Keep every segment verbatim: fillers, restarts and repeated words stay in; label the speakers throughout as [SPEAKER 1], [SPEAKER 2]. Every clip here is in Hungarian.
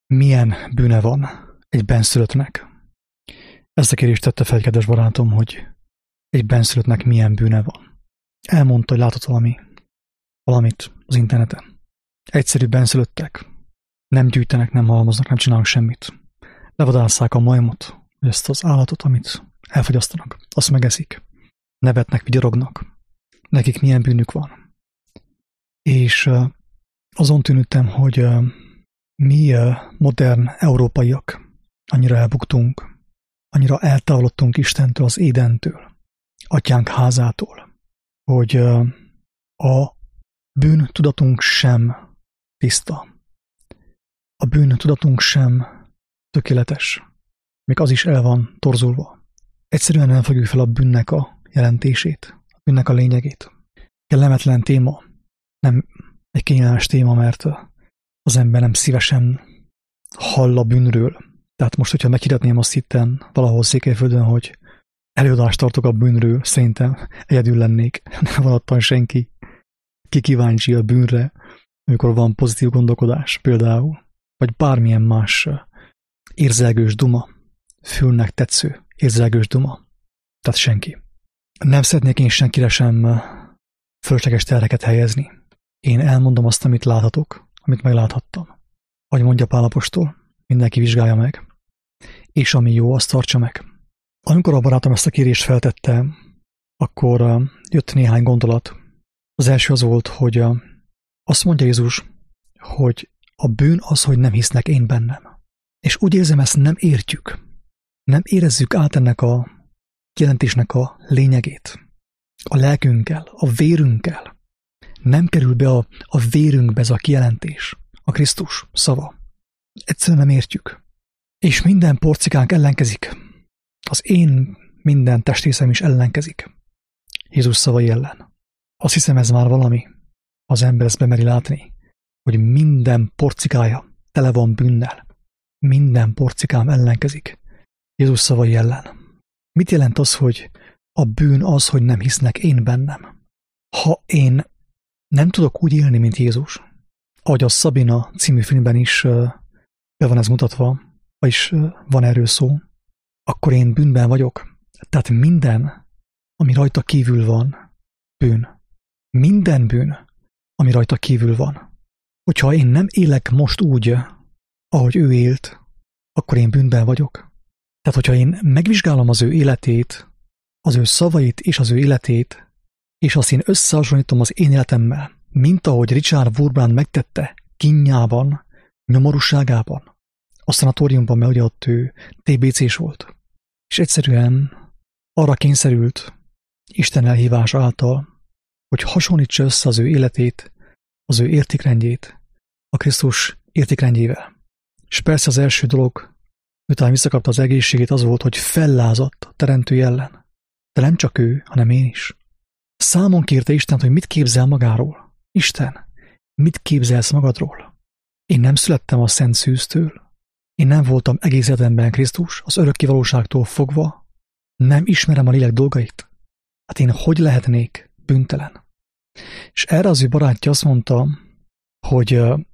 [SPEAKER 1] milyen bűne van egy benszülöttnek. Ezt a kérdést tette fel, kedves barátom, hogy egy benszülöttnek milyen bűne van. Elmondta, hogy látott valami, valamit az interneten. Egyszerű benszülöttek. Nem gyűjtenek, nem halmoznak, nem csinálnak semmit. Levadásszák a majmot, ezt az állatot, amit elfogyasztanak. Azt megeszik. Nevetnek, vigyorognak. Nekik milyen bűnük van. És uh, azon tűnődtem, hogy uh, mi uh, modern európaiak annyira elbuktunk, annyira eltávolodtunk Istentől, az Édentől, atyánk házától, hogy uh, a bűn tudatunk sem tiszta. A bűn tudatunk sem tökéletes. Még az is el van torzulva. Egyszerűen nem fogjuk fel a bűnnek a jelentését, a bűnnek a lényegét. Kellemetlen téma, nem egy kényelmes téma, mert az ember nem szívesen hall a bűnről. Tehát most, hogyha meghirdetném azt itten valahol Székelyföldön, hogy előadást tartok a bűnről, szerintem egyedül lennék. Nem van ottan senki, ki kíváncsi a bűnre, amikor van pozitív gondolkodás például, vagy bármilyen más érzelgős duma, fülnek tetsző érzelgős duma. Tehát senki. Nem szeretnék én senkire sem fölösleges terheket helyezni. Én elmondom azt, amit láthatok, amit megláthattam. Ahogy mondja Pál apostol, mindenki vizsgálja meg, és ami jó, azt tartsa meg. Amikor a barátom ezt a kérést feltette, akkor jött néhány gondolat. Az első az volt, hogy azt mondja Jézus, hogy a bűn az, hogy nem hisznek én bennem. És úgy érzem, ezt nem értjük. Nem érezzük át ennek a jelentésnek a lényegét. A lelkünkkel, a vérünkkel. Nem kerül be a, a vérünkbe ez a kijelentés, a Krisztus szava. Egyszerűen nem értjük. És minden porcikánk ellenkezik. Az én minden testrészem is ellenkezik. Jézus szavai ellen. Azt hiszem, ez már valami. Az ember ezt bemeri látni, hogy minden porcikája tele van bűnnel. Minden porcikám ellenkezik Jézus szavai ellen. Mit jelent az, hogy a bűn az, hogy nem hisznek én bennem? Ha én nem tudok úgy élni, mint Jézus, ahogy a Szabina című filmben is be van ez mutatva, vagyis van erről szó, akkor én bűnben vagyok. Tehát minden, ami rajta kívül van, bűn. Minden bűn, ami rajta kívül van. Hogyha én nem élek most úgy, ahogy ő élt, akkor én bűnben vagyok. Tehát, hogyha én megvizsgálom az ő életét, az ő szavait és az ő életét, és azt én összehasonlítom az én életemmel, mint ahogy Richard Wurmbrand megtette kínjában, nyomorúságában, a szanatóriumban, mert ugye ott ő té bé cés volt. És egyszerűen arra kényszerült Isten elhívása által, hogy hasonlítsa össze az ő életét, az ő értékrendjét a Krisztus értékrendjével. És persze az első dolog, miután visszakapta az egészségét, az volt, hogy fellázadt a teremtője ellen. De nem csak ő, hanem én is. Számon kérte Istent, hogy mit képzel magáról. Isten, mit képzelsz magadról? Én nem születtem a szent szűztől. Én nem voltam egész életemben Krisztus, az örökké valóságtól fogva. Nem ismerem a lélek dolgait. Hát én hogy lehetnék bűntelen? És erre az ő barátja azt mondta, hogy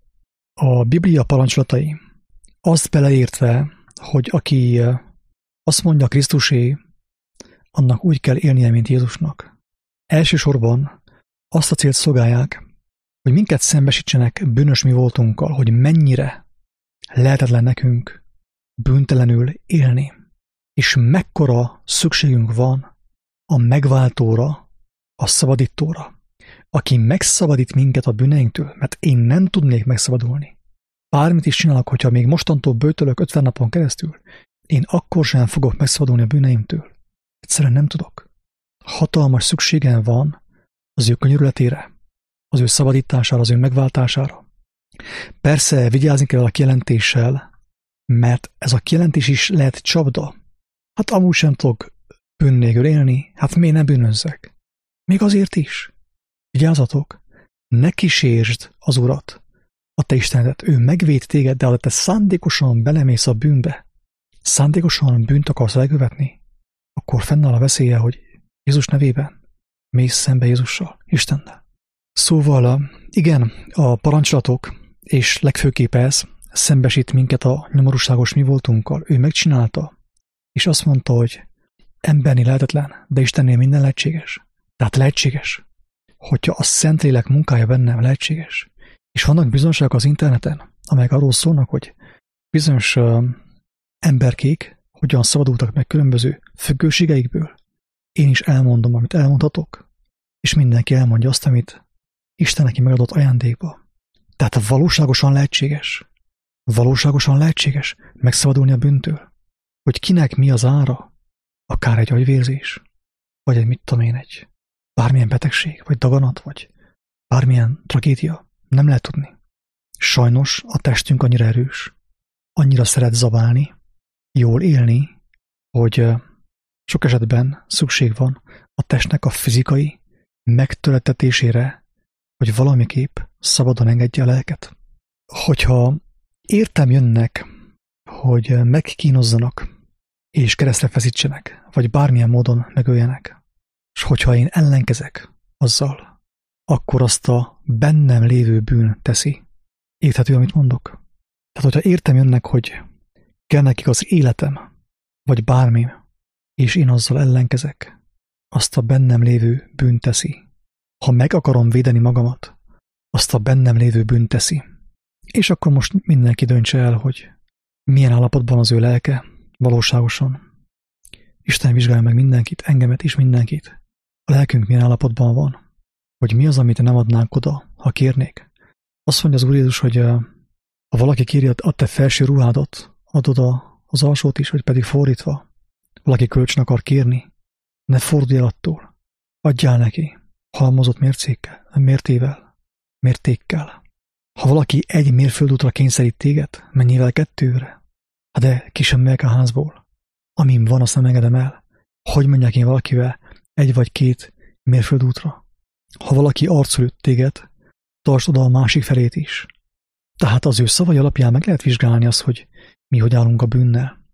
[SPEAKER 1] a Biblia parancsolatai, azt beleértve, hogy aki azt mondja Krisztusé, annak úgy kell élnie, mint Jézusnak. Elsősorban azt a célt szolgálják, hogy minket szembesítsenek bűnös mi voltunkkal, hogy mennyire lehetetlen nekünk bűntelenül élni, és mekkora szükségünk van a megváltóra, a szabadítóra, aki megszabadít minket a bűneinktől, mert én nem tudnék megszabadulni. Bármit is csinálok, hogyha még mostantól böjtölök ötven napon keresztül, én akkor sem fogok megszabadulni a bűneimtől. Egyszerűen nem tudok. Hatalmas szükségem van az ő könyörületére, az ő szabadítására, az ő megváltására. Persze vigyázni kell a kijelentéssel, mert ez a kijelentés is lehet csapda. Hát amúgy sem tudok bűn nélkül élni, hát miért nem bűnözzek? Még azért is. Vigyázzatok, ne kísérsd az Urat, a te Istenedet. Ő megvéd téged, de ha te szándékosan belemész a bűnbe, szándékosan bűnt akarsz elkövetni, akkor fennáll a veszélye, hogy Jézus nevében mész szembe Jézussal, Istennel. Szóval igen, a parancsolatok, és legfőképp ez, szembesít minket a nyomorúságos mi voltunkkal. Ő megcsinálta, és azt mondta, hogy emberni lehetetlen, de Istennél minden lehetséges. Tehát lehetséges. Hogyha a Szentlélek munkája bennem lehetséges. És vannak bizonyságok az interneten, amelyek arról szólnak, hogy bizonyos uh, emberkék hogyan szabadultak meg különböző függőségeikből. Én is elmondom, amit elmondhatok, és mindenki elmondja azt, amit Isten neki megadott ajándékba. Tehát valóságosan lehetséges. Valóságosan lehetséges megszabadulni a bűntől. Hogy kinek mi az ára, akár egy agyvérzés, vagy egy mit tudom én, egy bármilyen betegség, vagy daganat, vagy bármilyen tragédia, nem lehet tudni. Sajnos a testünk annyira erős, annyira szeret zabálni, jól élni, hogy sok esetben szükség van a testnek a fizikai megtöretetésére, hogy valamiképp szabadon engedje a lelket. Hogyha értem jönnek, hogy megkínozzanak, és keresztre feszítsenek, vagy bármilyen módon megöljenek, és hogyha én ellenkezek azzal, akkor azt a bennem lévő bűn teszi. Érthető, amit mondok? Tehát, hogyha értem jönnek, hogy kell nekik az életem, vagy bármi, és én azzal ellenkezek, azt a bennem lévő bűn teszi. Ha meg akarom védeni magamat, azt a bennem lévő bűn teszi. És akkor most mindenki döntse el, hogy milyen állapotban az ő lelke valóságosan. Isten vizsgálja meg mindenkit, engemet is mindenkit. A lelkünk milyen állapotban van, hogy mi az, amit nem adnánk oda, ha kérnék. Azt mondja az Úr Jézus, hogy ha valaki kéri a te felső ruhádat, adod az alsót is, vagy pedig fordítva. Valaki kölcsön akar kérni, ne fordulj el attól. Adjál neki, halmozott mércékkel, mértével, mértékkel. Ha valaki egy mérföldútra kényszerít téged, mennyivel kettőre? Hát de ki sem megyek a házból. Amim van, azt nem engedem el. Hogy mondják én valakivel egy vagy két mérföldútra? Ha valaki arcul üt téged, tartsd oda a másik felét is. Tehát az ő szavai alapján meg lehet vizsgálni azt, hogy mi hogy állunk a bűnnel.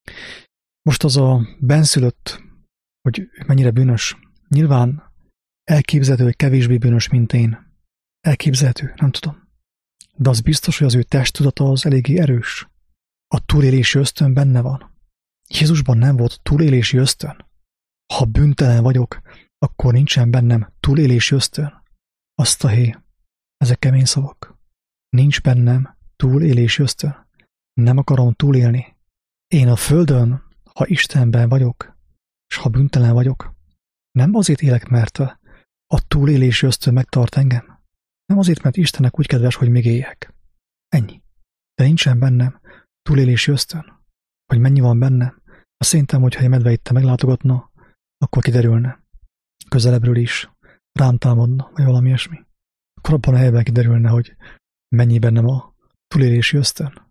[SPEAKER 1] Most az a benszülött, hogy mennyire bűnös, nyilván elképzelhető, hogy kevésbé bűnös, mint én. Elképzelhető, nem tudom. De az biztos, hogy az ő testtudata az eléggé erős. A túlélési ösztön benne van. Jézusban nem volt túlélési ösztön. Ha bűntelen vagyok, akkor nincsen bennem túlélési ösztön. Azt a hé, ezek kemény szavak. Nincs bennem túlélési ösztön. Nem akarom túlélni. Én a földön, ha Istenben vagyok, és ha bűntelen vagyok, nem azért élek, mert a túlélési ösztön megtart engem. Nem azért, mert Istennek úgy kedves, hogy még éljek. Ennyi. De nincsen bennem túlélési ösztön. Hogy mennyi van bennem, azt szerintem, hogyha egy medve itt meglátogatna, akkor kiderülne. Közelebbről is rám támadna, vagy valami ilyesmi. Akkor abban a helyben kiderülne, hogy mennyi bennem a túlélési ösztön.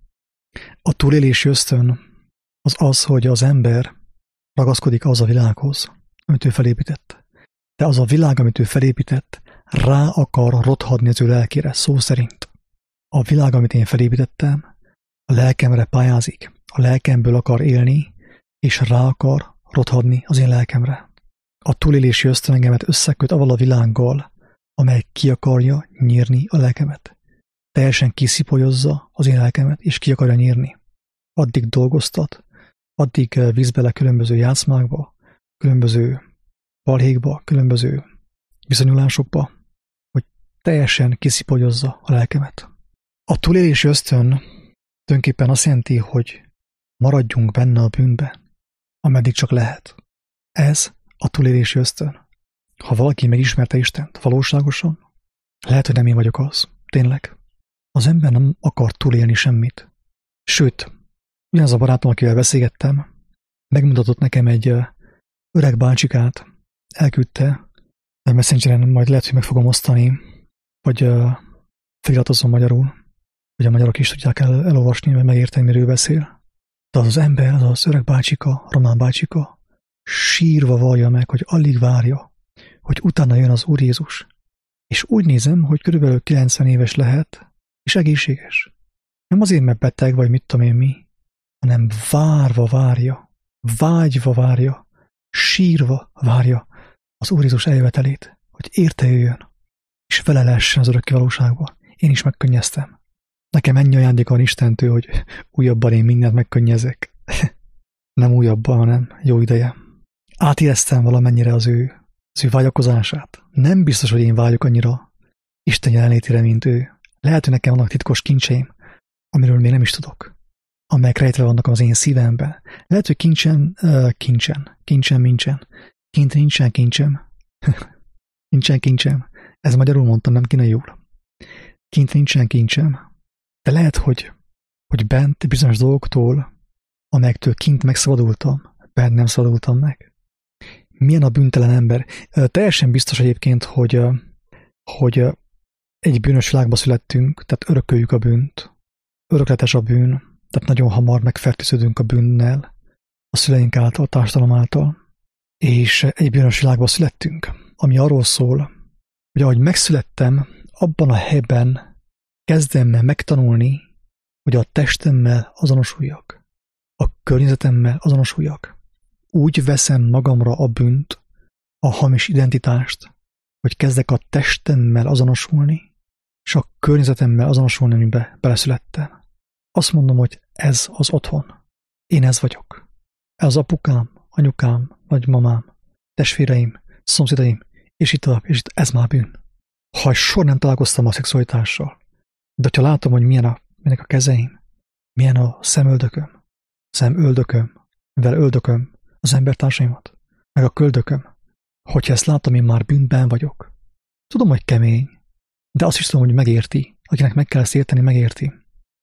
[SPEAKER 1] A túlélési ösztön az az, hogy az ember ragaszkodik az a világhoz, amit ő felépített. De az a világ, amit ő felépített, rá akar rothadni az ő lelkére, szó szerint. A világ, amit én felépítettem, a lelkemre pályázik, a lelkemből akar élni, és rá akar rothadni az én lelkemre. A túlélési ösztön engemet összeköt avval a világgal, amely ki akarja nyírni a lelkemet. Teljesen kiszipolyozza az én lelkemet, és ki akarja nyírni. Addig dolgoztat, addig visz bele különböző játszmákba, különböző balhékba, különböző viszonyulásokba, hogy teljesen kiszipolyozza a lelkemet. A túlélési ösztön tulajdonképpen azt jelenti, hogy maradjunk benne a bűnbe, ameddig csak lehet. Ez a túlélési ösztön. Ha valaki megismerte Istent valóságosan, lehet, hogy nem én vagyok az. Tényleg. Az ember nem akar túlélni semmit. Sőt, ugyanaz a barátom, akivel beszélgettem, megmutatott nekem egy öreg bácsikát, elküldte, a Messengeren majd lehet, hogy meg fogom osztani, vagy uh, feliratozom magyarul, hogy a magyarok is tudják el, elolvasni, vagy megérteni, miről beszél. De az az ember, az az öreg bácsika, román bácsika, sírva vallja meg, hogy alig várja, hogy utána jön az Úr Jézus. És úgy nézem, hogy körülbelül kilencven éves lehet, és egészséges. Nem azért, mert beteg, vagy mit tudom én mi, hanem várva várja, vágyva várja, sírva várja az Úr Jézus eljövetelét, hogy érte jöjjön, és vele lehessen az örökké valóságban. Én is megkönnyeztem. Nekem ennyi ajándék van Istentől, hogy újabban én mindent megkönnyezek. Nem újabban, hanem jó ideje. Átéreztem valamennyire az ő, az ő vágyakozását. Nem biztos, hogy én vágyok annyira Isten jelenlétére, mint ő. Lehet, hogy nekem vannak titkos kincseim, amiről még nem is tudok, amelyek rejtve vannak az én szívemben. Lehet, hogy kincsen, uh, kincsen, kincsen, mincsen, kint nincsen kincsem. Nincsen kincsem. Ez magyarul mondtam, nem kínaiul. Kint nincsen kincsem. De lehet, hogy, hogy bent bizonyos dolgoktól, amelyektől kint megszabadultam, bent nem szabadultam meg. Milyen a bűntelen ember? Teljesen biztos egyébként, hogy, hogy egy bűnös világba születtünk, tehát örököljük a bűnt. Örökletes a bűn, tehát nagyon hamar megfertőződünk a bűnnel, a szüleink által, a társadalom által, és egy bűnös világba születtünk, ami arról szól, hogy ahogy megszülettem, abban a helyben kezdem el megtanulni, hogy a testemmel azonosuljak, a környezetemmel azonosuljak. Úgy veszem magamra a bűnt, a hamis identitást, hogy kezdek a testemmel azonosulni, és a környezetemmel azonosulni, amiben beleszülettem. Azt mondom, hogy ez az otthon. Én ez vagyok. Ez az apukám, anyukám, nagymamám, testvéreim, szomszédaim, és itt tovább, és itt ez már bűn. Ha soha nem találkoztam a szexualitással, de ha látom, hogy milyen a, milyenek a kezeim, milyen a szemöldököm, szemöldököm, mivel öldököm az embertársaimat, meg a köldököm, hogyha ezt látom, én már bűnben vagyok. Tudom, hogy kemény, de azt is tudom, hogy megérti. Akinek meg kell ezt érteni, megérti.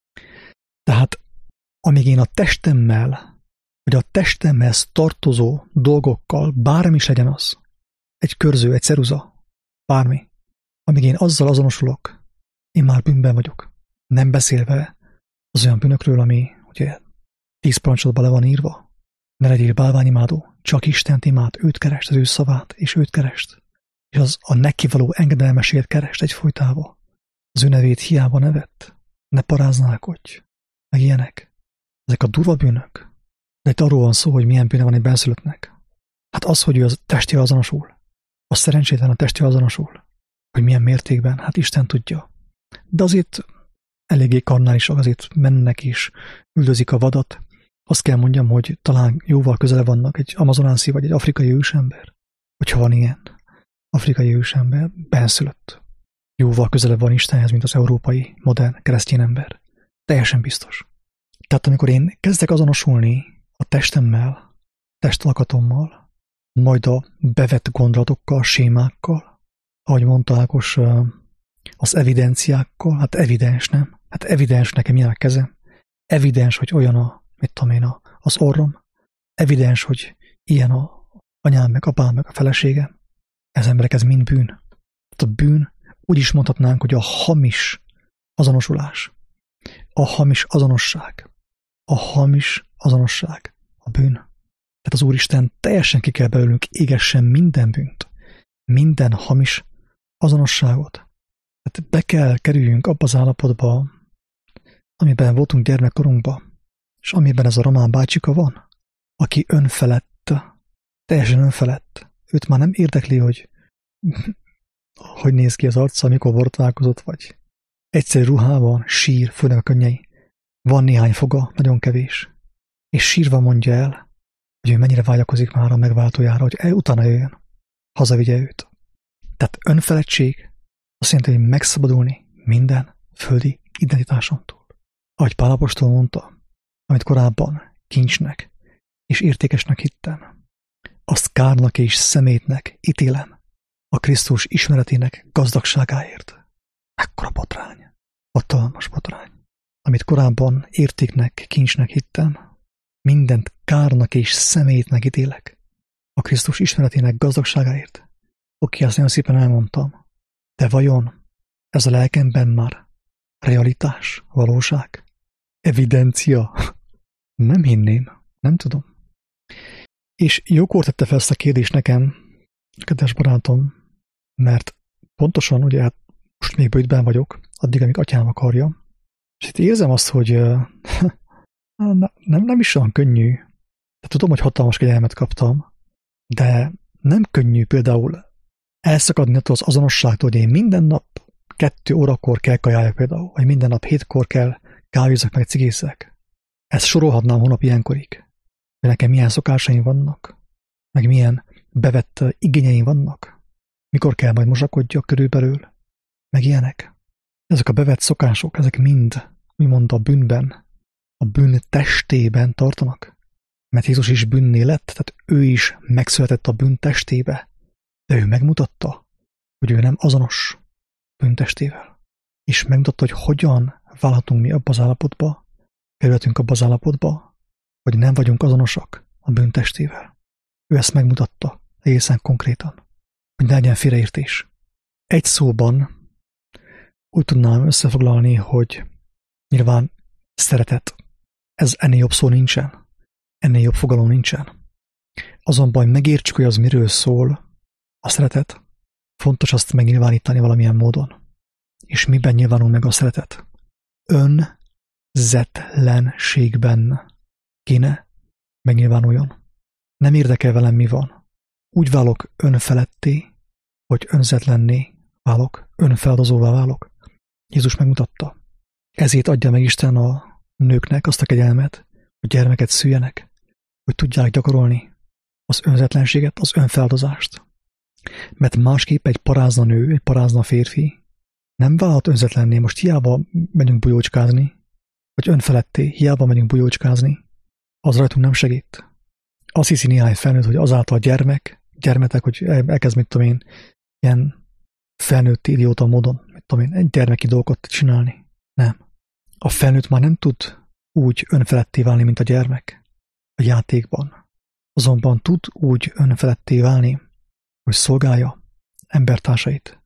[SPEAKER 1] Tehát, amíg én a testemmel, vagy a testemhez tartozó dolgokkal, bármi is legyen az, egy körző, egy ceruza, bármi, amíg én azzal azonosulok, én már bűnben vagyok. Nem beszélve az olyan bűnökről, ami ugye tíz parancsotban le van írva. Ne legyél bálványimádó, csak Istent imád, őt kerest, az ő szavát, és őt kerest. És az a neki való engedelmesért kerest egyfolytában. Az ő nevét hiába nevett. Ne paráználkodj, meg ilyenek. Ezek a durva bűnök. De itt arról van szó, hogy milyen bűne van egy benszülöttnek. Hát az, hogy ő a testével azonosul. Az szerencsétlen a testével azonosul. Hogy milyen mértékben, hát Isten tudja. De azért eléggé karnálisak, azért mennek is, üldözik a vadat. Azt kell mondjam, hogy talán jóval közele vannak egy amazonászi vagy egy afrikai ősember. Hogyha van ilyen afrikai ősember, benszülött. Jóval közelebb van Istenhez, mint az európai, modern, keresztény ember. Teljesen biztos. Tehát amikor én kezdek azonosulni a testemmel, testalkatommal, majd a bevett gondolatokkal, sémákkal, ahogy mondta Ákos, az evidenciákkal, hát evidens, nem? Hát evidens nekem ilyen a kezem. Evidens, hogy olyan a, mit tudom én, a, az orrom. Evidens, hogy ilyen a anyám, meg apám, meg a feleségem. Ez emberek, ez mind bűn. Tehát a bűn, úgy is mondhatnánk, hogy a hamis azonosulás. A hamis azonosság. A hamis azonosság. A bűn. Tehát az Úristen teljesen ki kell belőlünk égessen minden bűnt. Minden hamis azonosságot. Tehát be kell kerüljünk abba az állapotba, amiben voltunk gyermekkorunkban, és amiben ez a román bácsika van, aki önfelett, teljesen önfelett. Őt már nem érdekli, hogy hogy néz ki az arca, amikor borotválkozott, vagy egyszerű ruhában, sír, főleg a könnyei. Van néhány foga, nagyon kevés. És sírva mondja el, hogy ő mennyire vágyakozik már a megváltójára, hogy el, utána jöjjön, hazavigye őt. Tehát önfeledtség azt jelenti, hogy megszabadulni minden földi identitásomtól. Ahogy Pál apostol mondta, amit korábban kincsnek és értékesnek hittem, azt kárnak és szemétnek ítélem a Krisztus ismeretének gazdagságáért. Ekkora botrány, hatalmas botrány. Amit korábban értéknek, kincsnek hittem, mindent kárnak és szemétnek ítélek a Krisztus ismeretének gazdagságáért. Oké, azt nagyon szépen elmondtam, de vajon ez a lelkemben már realitás, valóság, evidencia? Nem hinném, nem tudom. És jókor tette fel ezt a kérdést nekem, kedves barátom, mert pontosan, ugye hát most még bőtben vagyok, addig, amíg atyám akarja, és itt érzem azt, hogy nem, nem is olyan könnyű. De tudom, hogy hatalmas kegyelmet kaptam, de nem könnyű például elszakadni attól az azonosságtól, hogy én minden nap kettő órakor kell kajáljak például, vagy minden nap hétkor kell kávézzak meg cigézzek. Ezt sorolhatnám hónap ilyenkorig. De nekem milyen szokásaim vannak, meg milyen bevett igényeim vannak, mikor kell majd mosakodjak körülbelül, meg ilyenek. Ezek a bevett szokások, ezek mind, úgymond a bűnben, a bűn testében tartanak. Mert Jézus is bűnné lett, tehát ő is megszületett a bűn testébe, de ő megmutatta, hogy ő nem azonos bűntestével. És megmutatta, hogy hogyan válhatunk mi abba az állapotba, kerülhetünk abba az állapotba, hogy nem vagyunk azonosak a bűntestével. Ő ezt megmutatta egészen konkrétan, hogy ne legyen félreértés. Egy szóban úgy tudnám összefoglalni, hogy nyilván szeretet. Ez ennél jobb szó nincsen. Ennél jobb fogalom nincsen. Azonban, hogy megértsük, hogy az miről szól a szeretet, fontos azt megnyilvánítani valamilyen módon. És miben nyilvánul meg a szeretet? Önzetlenségben kéne megnyilvánuljon. Nem érdekel velem, mi van. Úgy válok önfeletté, hogy önzetlenné válok, önfeladozóvá válok. Jézus megmutatta. Ezért adja meg Isten a nőknek azt a kegyelmet, hogy gyermeket szüljenek, hogy tudják gyakorolni az önzetlenséget, az önfeláldozást. Mert másképp egy parázna nő, egy parázna férfi nem válhat önzetlenné. Most hiába megyünk bujócskázni, vagy önfeletté, hiába megyünk bujócskázni, az rajtunk nem segít. Azt hiszi néhány felnőtt, hogy azáltal gyermek, gyermetek, hogy elkezd, mit tudom én, ilyen felnőtt idióta módon, mit tudom én, egy gyermeki dolgot csinálni. Nem. A felnőtt már nem tud úgy önfeletté válni, mint a gyermek a játékban. Azonban tud úgy önfeletté válni, hogy szolgálja embertársait.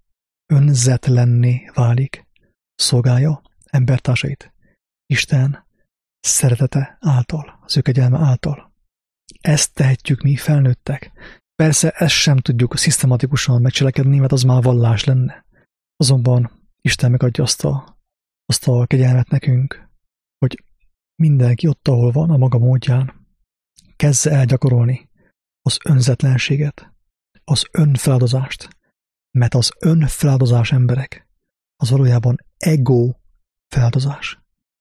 [SPEAKER 1] Önzetlenné válik, szolgálja embertársait. Isten szeretete által, az ő kegyelme által. Ezt tehetjük mi felnőttek. Persze ezt sem tudjuk szisztematikusan megcselekedni, mert az már vallás lenne. Azonban Isten megadja azt a, azt a kegyelmet nekünk, hogy mindenki ott, ahol van, a maga módján kezdze el gyakorolni az önzetlenséget, az önfeláldozást, mert az önfeláldozás emberek, az valójában ego feláldozás.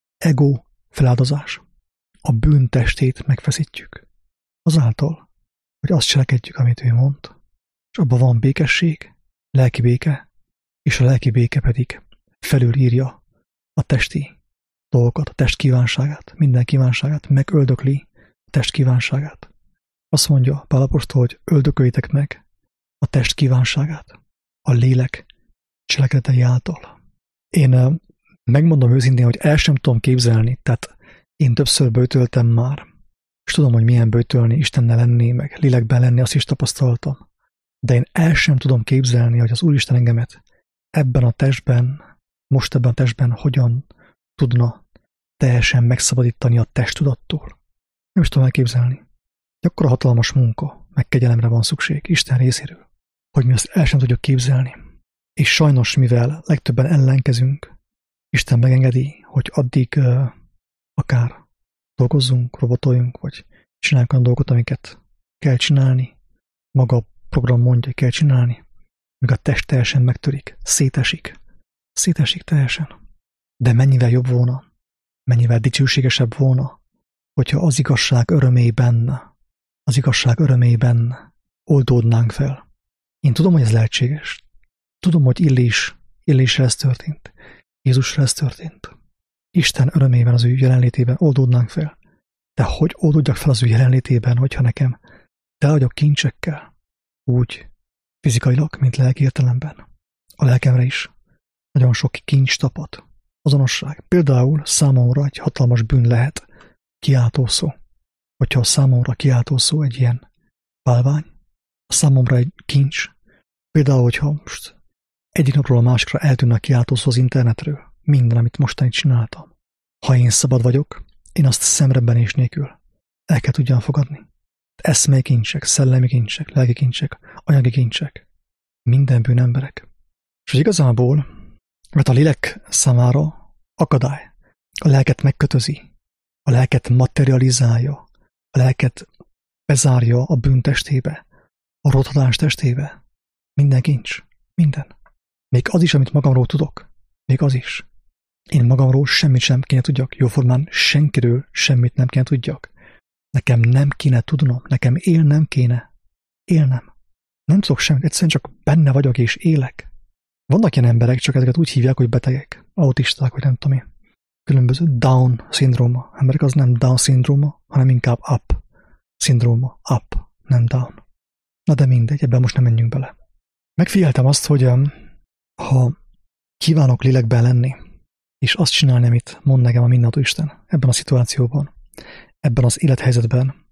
[SPEAKER 1] Ego feláldozás. A bűntestét megfeszítjük. Azáltal, hogy azt cselekedjük, amit ő mond, és abban van békesség, lelki béke, és a lelki béke pedig felülírja a testi dolgokat, a test kívánságát, minden kívánságát, megöldökli a test kívánságát. Azt mondja Pál apostol, hogy öldököljétek meg a test kívánságát a lélek cselekedetei által. Én megmondom őszintén, hogy el sem tudom képzelni, tehát én többször böjtöltem már, és tudom, hogy milyen böjtölni, Istennel lenni, meg lélekben lenni, azt is tapasztaltam. De én el sem tudom képzelni, hogy az Úristen engemet ebben a testben, most ebben a testben hogyan tudna teljesen megszabadítani a testtudattól. Nem is tudom elképzelni. Akkora hatalmas munka, meg kegyelemre van szükség Isten részéről, hogy mi azt el sem tudjuk képzelni. És sajnos, mivel legtöbben ellenkezünk, Isten megengedi, hogy addig uh, akár dolgozzunk, robotoljunk, vagy csináljunk olyan dolgot, amiket kell csinálni, maga a program mondja, hogy kell csinálni, míg a test teljesen megtörik, szétesik. Szétesik teljesen. De mennyivel jobb volna, mennyivel dicsőségesebb volna, hogyha az igazság örömében, az igazság örömében oldódnánk fel. Én tudom, hogy ez lehetséges. Tudom, hogy Illés, Illésre ez történt. Jézusra ez történt. Isten örömében, az ő jelenlétében oldódnánk fel. De hogy oldódjak fel az ő jelenlétében, hogyha nekem tele vagyok kincsekkel, úgy fizikailag, mint lelki értelemben. A lelkemre is nagyon sok kincs tapad. Azonosság. Például számomra egy hatalmas bűn lehet kiáltószó. Hogyha a számomra kiáltószó egy ilyen bálvány, a számomra egy kincs. Például, hogyha most egyik napról a másikra eltűnne a kiáltószó az internetről, minden, amit mostanig csináltam. Ha én szabad vagyok, én azt szemrebbenés nélkül el kell tudjam fogadni. Eszmei kincsek, szellemi kincsek, lelki kincsek, anyagi kincsek. Minden bűnemberek. És igazából, mert a lélek számára akadály. A lelket megkötözi. A lelket materializálja. A lelket bezárja a bűntestébe. A rothadás testébe. Minden kincs. Minden. Még az is, amit magamról tudok. Még az is. Én magamról semmit sem kéne tudjak. Jóformán senkiről semmit nem kéne tudjak. Nekem nem kéne tudnom. Nekem élnem kéne. Élnem. Nem tudok semmit. Egyszerűen csak benne vagyok és élek. Vannak ilyen emberek, csak ezeket úgy hívják, hogy betegek. Autisták, vagy nem tudom én. Különböző Down-szindróma. Emberek az nem Down-szindróma, hanem inkább up-szindróma. Up, nem Down. Na de mindegy, ebben most nem menjünk bele. Megfigyeltem azt, hogy ha kívánok lélekben lenni, és azt csinálni, amit mond nekem a mindenható Isten ebben a szituációban, ebben az élethelyzetben,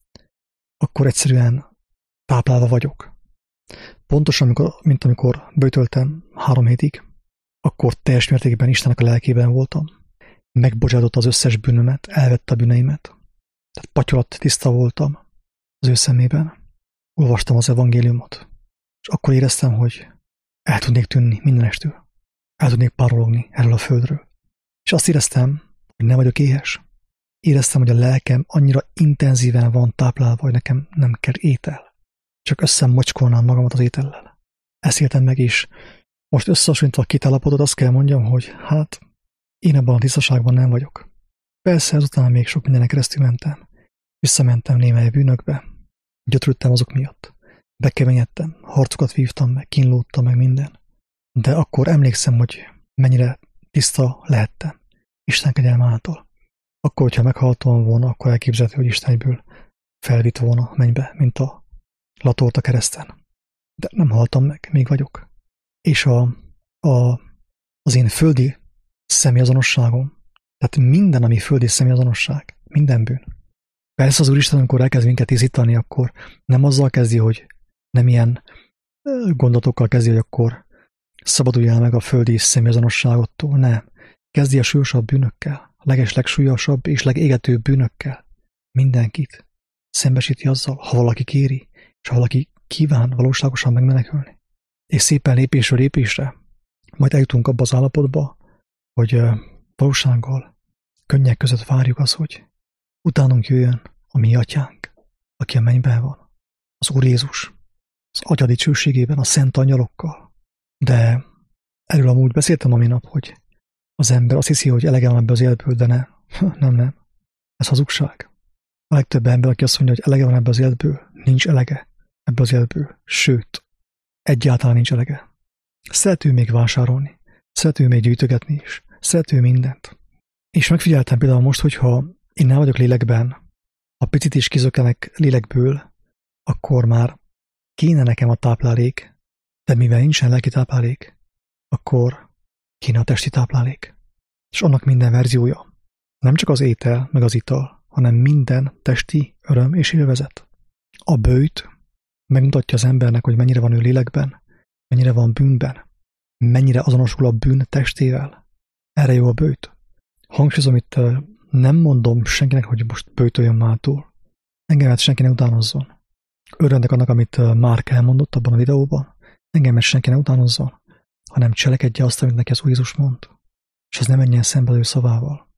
[SPEAKER 1] akkor egyszerűen táplálva vagyok. Pontosan, amikor, mint amikor böjtöltem három hétig, akkor teljes mértékben Istennek a lelkében voltam. Megbocsátott az összes bűnömet, elvette a bűneimet. Tehát patyolat tiszta voltam az ő szemében. Olvastam az evangéliumot, és akkor éreztem, hogy el tudnék tűnni mindenestől. El tudnék párologni erről a földről. És azt éreztem, hogy nem vagyok éhes. Éreztem, hogy a lelkem annyira intenzíven van táplálva, hogy nekem nem kell étel. Csak összemocskolnám magamat az étellel. Ezt éltem meg is. Most összehasonlítva a két állapotot, azt kell mondjam, hogy hát én ebben a tisztaságban nem vagyok. Persze ezután még sok mindenen keresztül mentem. Visszamentem némely bűnökbe. Gyötrődtem azok miatt. Bekeményedtem, harcokat vívtam meg, kínlódtam meg minden. De akkor emlékszem, hogy mennyire tiszta lehettem Isten kegyelme által. Akkor, hogyha meghaltam volna, akkor elképzelhető, hogy Isten egyből felvitt volna mennybe, mint a latort a kereszten. De nem haltam meg, még vagyok. És a, a, az én földi személyazonosságom, tehát minden, ami földi személyazonosság, minden bűn. Persze az Úristen, amikor elkezd minket tisztítani, akkor nem azzal kezdi, hogy nem ilyen gondolatokkal kezdi, hogy akkor szabaduljál meg a földi személyazonosságottól, nem. Kezdi a súlyosabb bűnökkel, a legeslegsúlyosabb és legégetőbb bűnökkel. Mindenkit szembesíti azzal, ha valaki kéri, és ha valaki kíván valóságosan megmenekülni. És szépen lépésről lépésre majd eljutunk abba az állapotba, hogy valósággal, könnyek között várjuk az, hogy utánunk jöjjön a mi atyánk, aki a mennyben van, az Úr Jézus, az Atya dicsőségében, a szent angyalokkal. De erről amúgy beszéltem a minap, hogy az ember azt hiszi, hogy elege van ebbe az életből, de ne. nem, nem. Ez hazugság. A legtöbb ember, aki azt mondja, hogy elege van ebbe az életből, nincs elege ebbe az életből. Sőt, egyáltalán nincs elege. Szerető még vásárolni, szerető még gyűjtögetni is, szerető mindent. És megfigyeltem például most, hogyha én nem vagyok lélekben, ha picit is kizökkenek lélekből, akkor már kéne nekem a táplálék, de mivel nincsen lelki táplálék, akkor kéne a testi táplálék. És annak minden verziója. Nem csak az étel, meg az ital, hanem minden testi öröm és élvezet. A böjt megmutatja az embernek, hogy mennyire van ő lélekben, mennyire van bűnben, mennyire azonosul a bűn testével. Erre jó a böjt. Hangsúlyozom, itt nem mondom senkinek, hogy most böjtöljön mától. Engemet senki ne utánozzon. Örvendek annak, amit Márk elmondott abban a videóban. Engemet senki ne utánozzon, hanem cselekedje azt, amit neki az Úr Jézus mond. És az nem menjen szembe az ő szavával.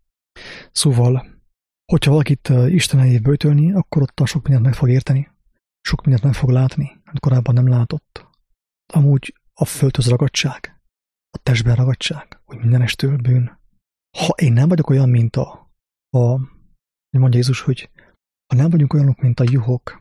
[SPEAKER 1] Szóval, hogyha valakit Isten elé böjtölni, akkor ott sok mindent meg fog érteni. Sok mindent meg fog látni, amit korábban nem látott. Amúgy a földhöz ragadtság, a testben ragadtság, hogy mindenestől bűn. Ha én nem vagyok olyan, mint a, a hogy mondja Jézus, hogy ha nem vagyunk olyanok, mint a juhok,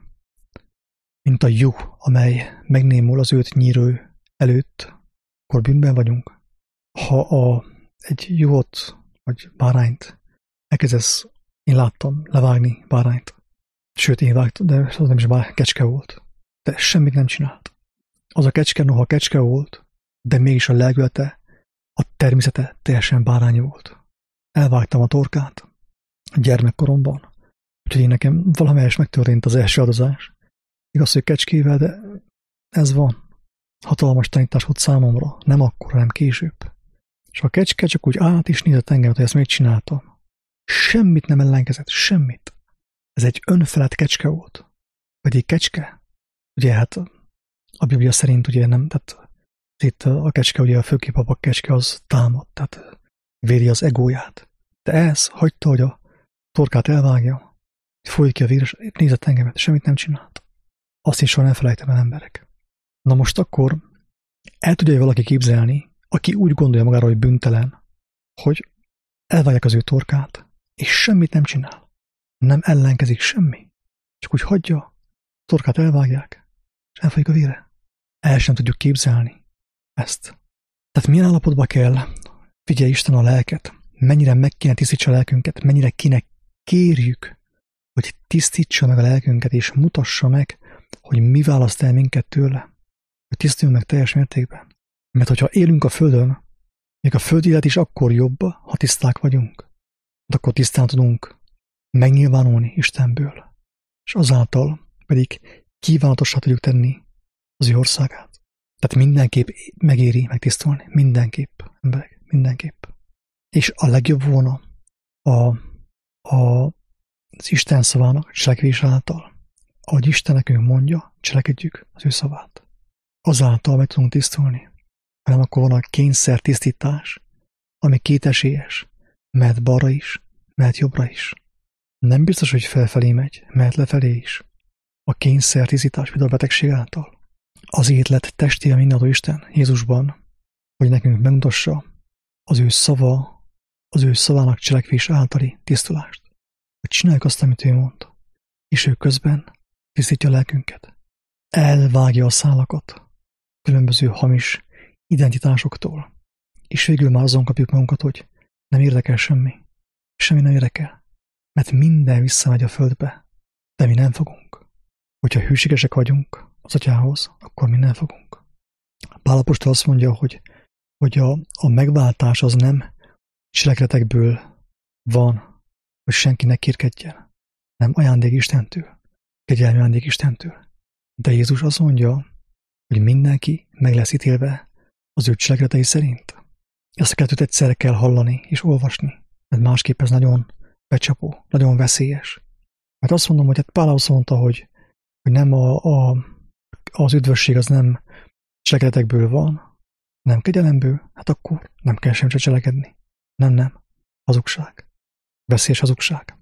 [SPEAKER 1] mint a juh, amely megnémul az őt nyírő előtt, akkor bűnben vagyunk. Ha a, egy juhot, vagy bárányt elkezdesz, én láttam levágni bárányt, sőt, én vágtam, de az nem is bár, kecske volt. De semmit nem csinált. Az a kecske, noha kecske volt, de mégis a lelkülete, a természete teljesen bárány volt. Elvágtam a torkát a gyermekkoromban, úgyhogy én nekem valamelyes megtörtént az első áldozás. Igaz, hogy kecskével, de ez van. Hatalmas tanítás volt számomra, nem akkor, hanem később. És a kecske csak úgy át is nézett engem, hogy ezt még csináltam. Semmit nem ellenkezett, semmit. Ez egy önfelett kecske volt. Pedig kecske, ugye hát a Biblia szerint ugye nem, tehát itt a kecske, ugye a főképp a kecske az támad, tehát védi az egóját. De ez hagyta, hogy a torkát elvágja, folyik ki a véres, nézett engemet, semmit nem csinált. Azt is soha nem felejtem el, emberek. Na most akkor El tudja valaki képzelni, aki úgy gondolja magára, hogy bűntelen, hogy elvágják az ő torkát, és semmit nem csinál. Nem ellenkezik semmi. Csak úgy hagyja, a torkát elvágják, és elfolyik a vére. El sem tudjuk képzelni ezt. Tehát milyen állapotba kell figyelj Isten a lelket, mennyire meg kéne tisztítsa a lelkünket, mennyire kéne kérjük, hogy tisztítsa meg a lelkünket, és mutassa meg, hogy mi választ el minket tőle, hogy tisztuljunk meg teljes mértékben. Mert hogyha élünk a Földön, még a földi élet is akkor jobb, ha tiszták vagyunk. De akkor tisztán tudunk megnyilvánulni Istenből, és azáltal pedig kívánatossá tudjuk tenni az ő országát. Tehát mindenképp megéri megtisztulni. Mindenképp, emberek, mindenképp. És a legjobb volna a, a, az Isten szavának cselekvés által, ahogy Isten nekünk mondja, cselekedjük az ő szavát. Azáltal meg tudunk tisztulni. Hanem akkor van a kényszer tisztítás, ami kétesélyes, mehet balra is, mehet jobbra is. Nem biztos, hogy felfelé megy, mehet lefelé is. A kényszer tisztítás például a betegség által. Azért lett testé a mindenható Isten Jézusban, hogy nekünk megmutassa az ő szava, az ő szavának cselekvés általi tisztulást. Hogy csináljuk azt, amit ő mond. És ő közben tisztítja a lelkünket. Elvágja a szálakat különböző hamis identitásoktól. És végül már azon kapjuk magunkat, hogy nem érdekel semmi. Semmi nem érdekel. Mert minden visszamegy a földbe, de mi nem fogunk. Hogyha hűségesek vagyunk az Atyához, akkor mi nem fogunk. Pál apostol azt mondja, hogy, hogy a, a megváltás az nem cselekedetekből van, hogy senki ne kérkedjen, nem ajándék Istentől, kegyelmi ajándék Istentől. De Jézus azt mondja, hogy mindenki meg lesz ítélve az ő cselekedetei szerint. Ezt a kettőt egyszerre kell hallani és olvasni, mert másképp ez nagyon becsapó, nagyon veszélyes. Mert azt mondom, hogy hát Pál azt mondta, hogy, hogy nem a, a, az üdvösség az nem cselekedetekből van, nem kegyelemből, hát akkor nem kell sem cselekedni. Nem, nem. Hazugság. Veszélyes hazugság.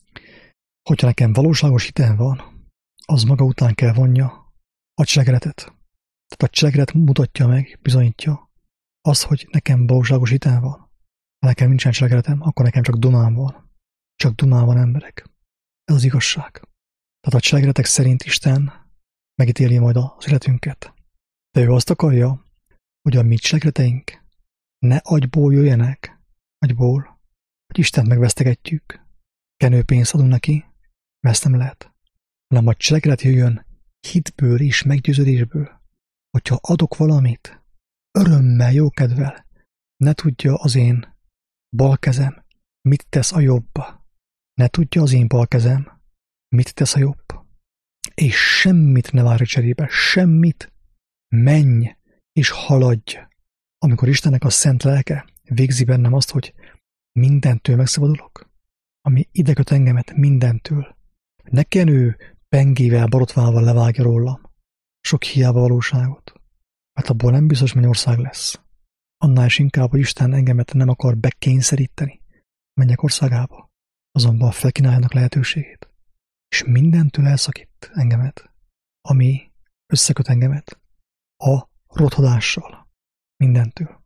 [SPEAKER 1] Hogyha nekem valóságos hitem van, az maga után kell vonja a cselekedetet. Tehát a cselekedet mutatja meg, bizonyítja az, hogy nekem valóságos hitem van. Ha nekem nincsen cselekedetem, akkor nekem csak dumám van. Csak dumám van, emberek. Ez az igazság. Tehát a cselekedetek szerint Isten megítéli majd az életünket. De ő azt akarja, hogy a mi cselekedeteink ne agyból jöjjenek, agyból, hogy Istent megvesztegetjük, kenőpénzt adunk neki, mert ezt nem lehet. Hanem a cselekedet jöjjön hitből és meggyőződésből, hogyha adok valamit, örömmel, jókedvel, ne tudja az én bal kezem, mit tesz a jobb. Ne tudja az én bal kezem, mit tesz a jobb. És semmit ne várj cserébe, semmit. Menj és haladj. Amikor Istennek a szent lelke végzi bennem azt, hogy mindentől megszabadulok, ami ideköt engemet mindentől. Ne kell ő pengével, borotválva levágja rólam sok hiába valóságot, mert abból nem biztos mennyország lesz. Annál is inkább, hogy Isten engemet nem akar bekényszeríteni mennyek országába, azonban felkínáljanak lehetőségét. És mindentől elszakít engemet, ami összeköt engemet a rothadással. Mindentől.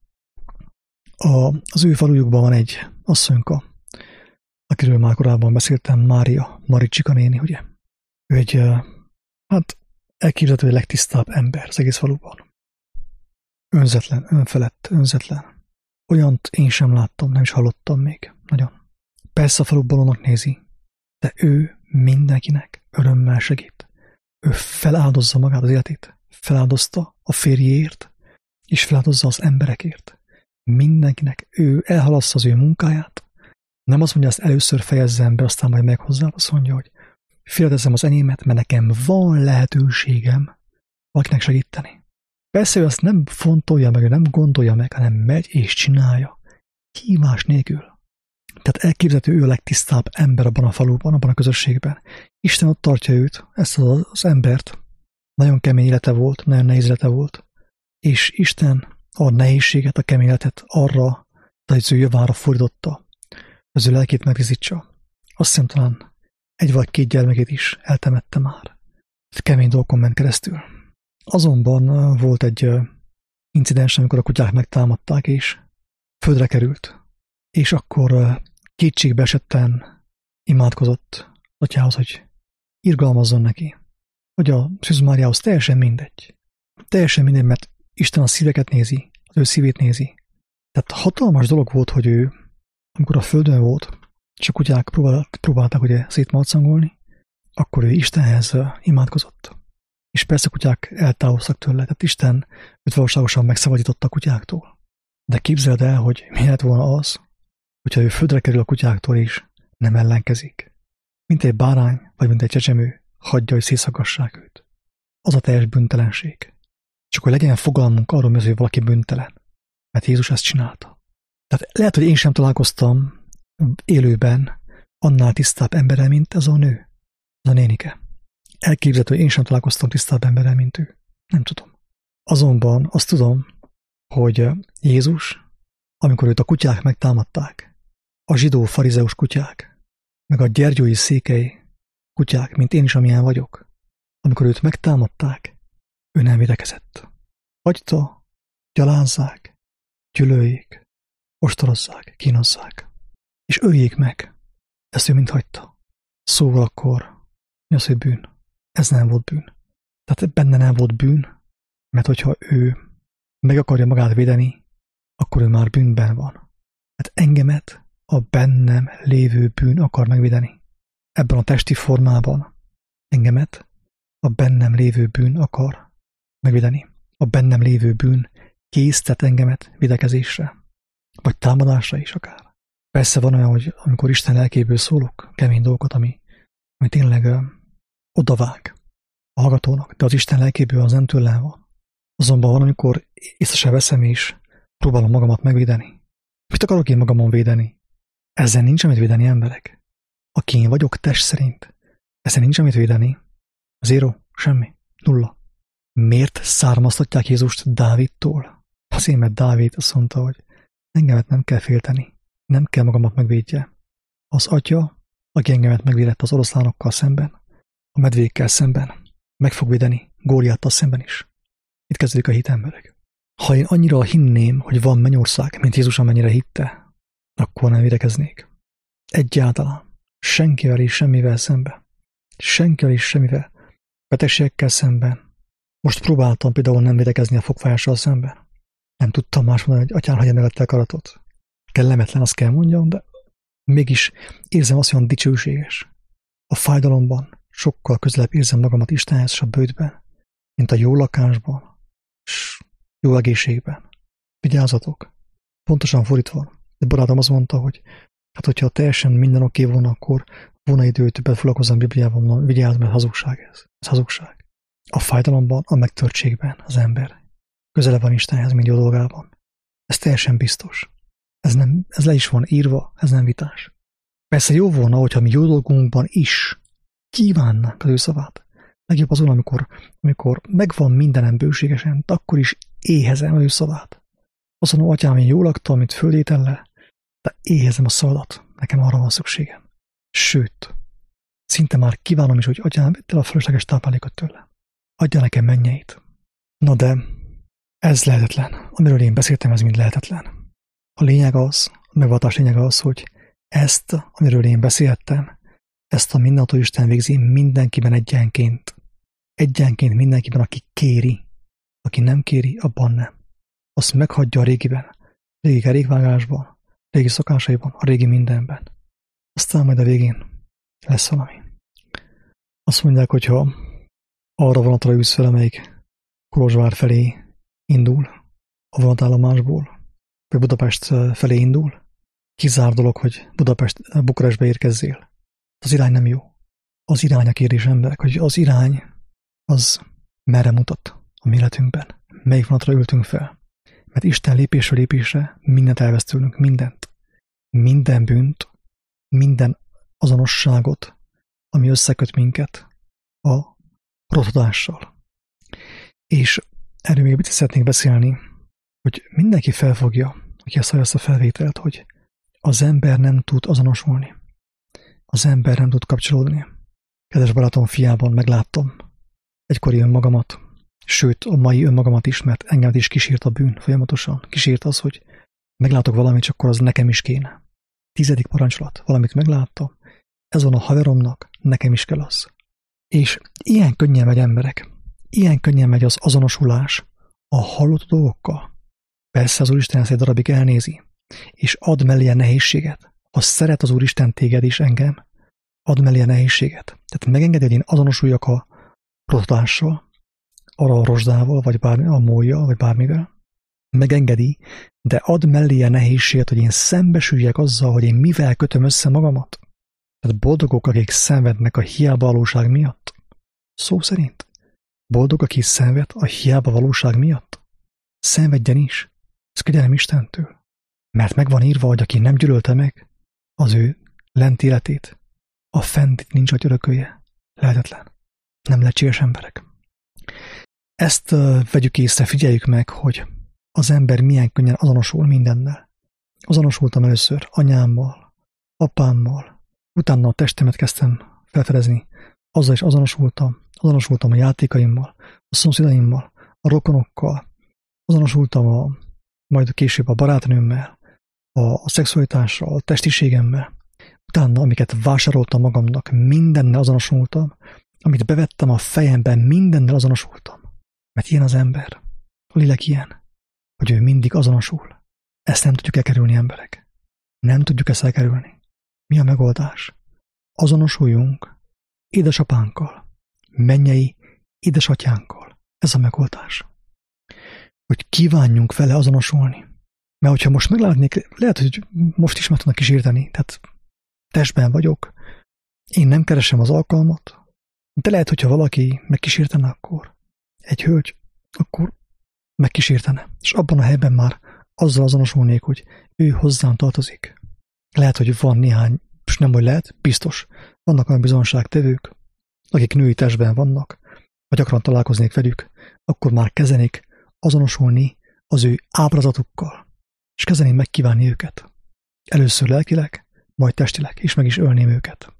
[SPEAKER 1] A, az ő falujukban van egy asszonyka, akiről már korábban beszéltem, Mária Maricsika néni, ugye? Ő egy, hát elképzelhető, hogy a legtisztább ember az egész faluban. Önzetlen, önfelett, önzetlen. Olyant én sem láttam, nem is hallottam még. Nagyon. Persze a falu balonnak nézi, de ő mindenkinek örömmel segít. Ő feláldozza magát az életét. Feláldozta a férjéért, és feláldozza az emberekért. Mindenkinek ő elhalassza az ő munkáját. Nem azt mondja, ezt először fejezzem be, aztán majd meghozzám. Azt mondja, hogy félretezzem az enyémet, mert nekem van lehetőségem valakinek segíteni. Persze ő azt nem fontolja meg, ő nem gondolja meg, hanem megy és csinálja. Hívás nélkül. Tehát elképzelhető, ő a legtisztább ember abban a faluban, abban a közösségben. Isten ott tartja őt, ezt az, az embert. Nagyon kemény élete volt, nagyon nehéz élete volt. És Isten a nehézséget, a kemény életet arra, hogy az ő javára fordította, az ő lelkét megvizítsa. Azt hiszem talán egy vagy két gyermekét is eltemette már. Kemény dolgokon ment keresztül. Azonban volt egy incidens, amikor a kutyák megtámadták, és földre került. És akkor kétségbe esetten imádkozott atyához, hogy irgalmazzon neki. Hogy a Szűz Máriához teljesen mindegy. Teljesen mindegy, mert Isten a szíveket nézi, az ő szívét nézi. Tehát hatalmas dolog volt, hogy ő, amikor a földön volt, és a kutyák próbálták ugye szétmarcangolni, akkor ő Istenhez imádkozott. És persze a kutyák eltávoztak tőle, tehát Isten őt valóságosan megszabadította a kutyáktól. De képzeld el, hogy mi lett volna az, hogyha ő földre kerül a kutyáktól is, nem ellenkezik. Mint egy bárány, vagy mint egy csecsemő, hagyja, hogy szétszakassák őt. Az a teljes bűntelenség. Csak hogy legyen fogalmunk arról, hogy valaki bűntelen. Mert Jézus ezt csinálta. Tehát lehet, hogy én sem találkoztam élőben annál tisztább emberrel, mint ez a nő, ez a nénike. Elképzelhető, hogy én sem találkoztam tisztább emberrel, mint ő. Nem tudom. Azonban azt tudom, hogy Jézus, amikor őt a kutyák megtámadták, a zsidó farizeus kutyák, meg a gyergyói székely kutyák, mint én is, amilyen vagyok, amikor őt megtámadták, ő nem védekezett. Hagyta, gyalázzák, gyűlöljék, ostorozzák, kínozzák, és öljék meg. Ezt ő mind hagyta. Szóval akkor mi az, hogy bűn? Ez nem volt bűn. Tehát benne nem volt bűn, mert hogyha ő meg akarja magát védeni, akkor ő már bűnben van. Hát engemet a bennem lévő bűn akar megvédeni. Ebben a testi formában engemet a bennem lévő bűn akar megvédeni. A bennem lévő bűn késztet engemet védekezésre, vagy támadásra is akár. Persze van olyan, hogy amikor Isten lelkéből szólok, kemény dolgokat, ami, ami tényleg ö, odavág a hallgatónak, de az Isten lelkéből az nem tőlem van. Azonban van, amikor észre se veszem és próbálom magamat megvédeni. Mit akarok én magamon védeni? Ezzel nincs amit védeni, emberek. Aki én vagyok test szerint, ezzel nincs amit védeni. Zéro, semmi, nulla. Miért származtatják Jézust Dávidtól? Azért, mert Dávid azt mondta, hogy engemet nem kell félteni, nem kell magamat megvédje. Az atya, aki engemet megvédett az oroszlánokkal szemben, a medvékkel szemben, meg fog védeni Góliáttal szemben is. Itt kezdődik a hit, emberek. Ha én annyira hinném, hogy van mennyország, mint Jézus amennyire hitte, akkor nem védekeznék. Egyáltalán. Senkivel és semmivel szemben. Senkivel és semmivel. Betegségekkel szemben. Most próbáltam például nem védekezni a fogfájással szemben. Nem tudtam más mondani, hogy atyám, hagyja meg a te karatot. Kellemetlen, azt kell mondjam, de mégis érzem azt, hogy olyan dicsőséges. A fájdalomban sokkal közelebb érzem magamat Istenhez és a bőtben, mint a jó lakásban, s jó egészségben. Vigyázzatok. Pontosan fordítva. Egy barátom azt mondta, hogy hát hogyha teljesen minden oké volna, akkor volna idő, hogy többet foglalkozzam a Bibliával, vigyázz, mert hazugság ez. Ez hazugság. A fájdalomban, a megtörtségben az ember közelebb van Istenhez, mint jó dolgában. Ez teljesen biztos. Ez, nem, ez le is van írva, ez nem vitás. Persze jó volna, hogyha mi jó dolgunkban is kívánnánk az ő szavát. Legjobb azon, amikor, amikor megvan mindenem bőségesen, akkor is éhezem az ő szavát. Azt mondom, atyám, én jól laktam, mint földétellel, de éhezem a szavadat, nekem arra van szükségem. Sőt, szinte már kívánom is, hogy atyám, vedd el a fölösleges táplálékot tőle. Adja nekem mennyeit. Na de ez lehetetlen. Amiről én beszéltem, ez mind lehetetlen. A lényeg az, a megváltás lényege az, hogy ezt, amiről én beszéltem, ezt a mindentől Isten végzi mindenkiben egyenként. Egyenként mindenkiben, aki kéri. Aki nem kéri, abban nem. Azt meghagyja a régiben, a régi kerékvágásban, a régi szokásaiban, a régi mindenben. Aztán majd a végén lesz valami. Azt mondják, hogyha arra vonatra ülsz fel, amelyik Kolozsvár felé indul, a vonatállomásból, vagy Budapest felé indul, kizár dolog, hogy Budapest, Bukarestbe érkezzél. Az irány nem jó. Az irány a kérdés, emberek, hogy az irány az merre mutat a mi életünkben. Melyik vonatra ültünk fel. Mert Isten lépésről lépésre mindent elvesz tőlünk, mindent. Minden bűnt, minden azonosságot, ami összeköt minket a rotodással. És erről még szeretnék beszélni, hogy mindenki felfogja, aki ezt hallja, ezt a felvételt, hogy az ember nem tud azonosulni. Az ember nem tud kapcsolódni. Kedves barátom fiában megláttam egykori önmagamat, Sőt, a mai önmagamat is, mert engemet is kísért a bűn folyamatosan. Kísért az, hogy meglátok valamit, csak akkor az nekem is kéne. Tizedik parancsolat, valamit megláttam, ez van a haveromnak, nekem is kell az. És ilyen könnyen megy emberek, ilyen könnyen megy az azonosulás a hallott dolgokkal. Persze az Úristen ezt egy darabig elnézi, és ad mellé a nehézséget. Ha szeret az Úristen téged is engem, ad mellé a nehézséget. Tehát megengedi, hogy én azonosuljak a rotodással, arra a rozsdával, vagy bármi, a móljal, vagy bármivel. Megengedi, de ad mellé a nehézséget, hogy én szembesüljek azzal, hogy én mivel kötöm össze magamat. Tehát boldogok, akik szenvednek a hiába valóság miatt. Szó szerint. Boldog, aki szenved a hiába valóság miatt. Szenvedjen is. Ez kegyelem Istentől. Mert meg van írva, hogy aki nem gyűlölte meg az ő lent életét, a fent nincs, hogy örökölje. Lehetetlen. Nem lehetséges emberek. Ezt uh, vegyük észre, figyeljük meg, hogy az ember milyen könnyen azonosul mindennel. Azonosultam először anyámmal, apámmal, utána a testemet kezdtem felfedezni, azzal is azonosultam, azonosultam a játékaimmal, a szomszédaimmal, a rokonokkal, azonosultam a, majd később a barátnőmmel, a, a szexualitással, a testiségemmel, utána, amiket vásároltam magamnak, mindennel azonosultam, amit bevettem a fejemben, mindennel azonosultam. Mert ilyen az ember, a lélek ilyen, hogy ő mindig azonosul. Ezt nem tudjuk elkerülni, emberek. Nem tudjuk ezt elkerülni. Mi a megoldás? Azonosuljunk édesapánkkal, mennyei édesatyánkkal. Ez a megoldás. Hogy kívánjunk vele azonosulni. Mert hogyha most meglátnék, lehet, hogy most is meg tudnak kísérteni, tehát testben vagyok, én nem keresem az alkalmat, de lehet, hogyha valaki megkísértene, akkor egy hölgy, akkor megkísértene. És abban a helyben már azzal azonosulnék, hogy ő hozzám tartozik. Lehet, hogy van néhány, és nem, hogy lehet, biztos, vannak olyan bizonságtevők, akik női testben vannak, ha gyakran találkoznék velük, akkor már kezdenék azonosulni az ő ábrázatukkal, és kezdeném megkívánni őket. Először lelkileg, majd testileg, és meg is ölném őket.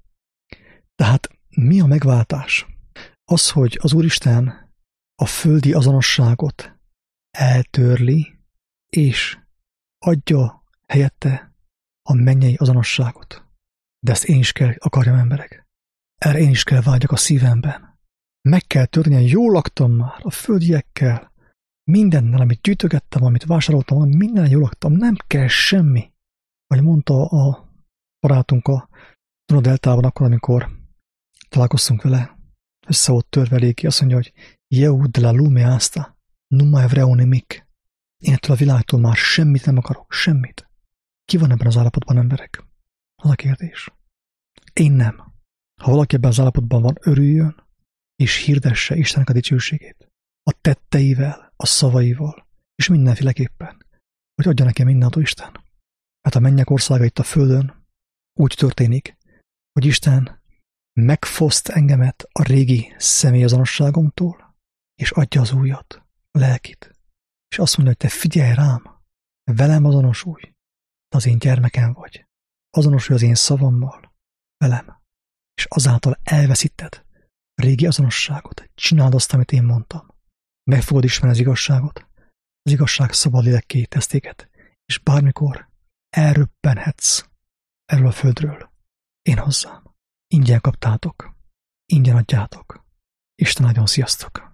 [SPEAKER 1] Tehát mi a megváltás? Az, hogy az Úristen a földi azonosságot eltörli, és adja helyette a mennyei azonosságot. De ezt én is kell akarjam, emberek. Erre én is kell vágyjak a szívemben. Meg kell törni, jól laktam már a földiekkel, mindennel, amit gyűjtögettem, amit vásároltam, minden jól laktam, nem kell semmi. Ahogy mondta a barátunk a Dunadeltában akkor, amikor találkoztunk vele, össze ott törve eléggé, azt mondja, hogy Eu de la lume asta, nu mai vreau nimic. Én ettől a világtól már semmit nem akarok, semmit. Ki van ebben az állapotban, emberek? Az a kérdés. Én nem. Ha valaki ebben az állapotban van, örüljön, és hirdesse Istennek a dicsőségét. A tetteivel, a szavaival, és mindenféleképpen, hogy adja nekem mindentől Isten. Mert a mennyek országa itt a földön úgy történik, hogy Isten megfoszt engemet a régi személyazonosságomtól, és adja az újat, a lelkit. És azt mondja, hogy te figyelj rám, velem azonosulj, te az én gyermekem vagy. Azonosulj az én szavammal, velem. És azáltal elveszíted a régi azonosságot. Csináld azt, amit én mondtam. Meg fogod ismerni az igazságot. Az igazság szabad lélekké tesz téged. És bármikor elröppenhetsz erről a földről. Én hozzám. Ingyen kaptátok. Ingyen adjátok. Isten áldjon, sziasztok!